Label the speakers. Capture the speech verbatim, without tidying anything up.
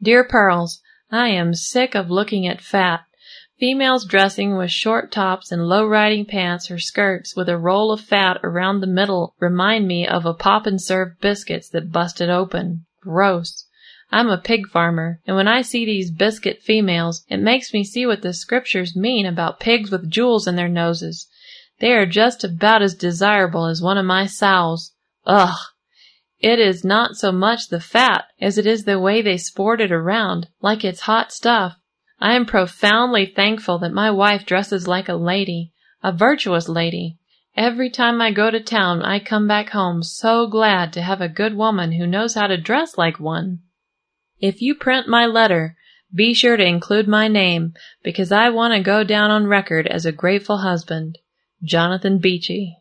Speaker 1: Dear Pearls, I am sick of looking at fat. Females dressing with short tops and low-riding pants or skirts with a roll of fat around the middle remind me of a pop-and-serve biscuits that busted open. Gross. I'm a pig farmer, and when I see these biscuit females, it makes me see what the scriptures mean about pigs with jewels in their noses. They are just about as desirable as one of my sows. Ugh! It is not so much the fat as it is the way they sport it around, like it's hot stuff. I am profoundly thankful that my wife dresses like a lady, a virtuous lady. Every time I go to town, I come back home so glad to have a good woman who knows how to dress like one. If you print my letter, be sure to include my name, because I want to go down on record as a grateful husband. Jonathan Beechey.